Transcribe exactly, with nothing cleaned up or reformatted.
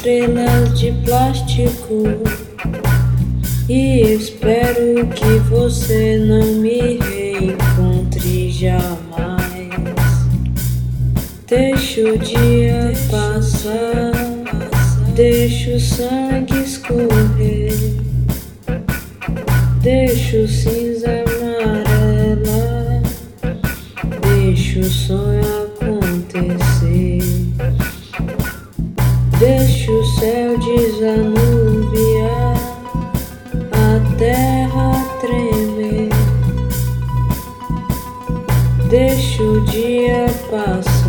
estrelas de plástico e espero que você não me reencontre jamais. Deixa o dia passar, deixa o sangue escorrer, deixa o cinza amarela, deixa o sonho acontecer, deixa o céu desanuviar, a terra tremer, deixa o dia passar,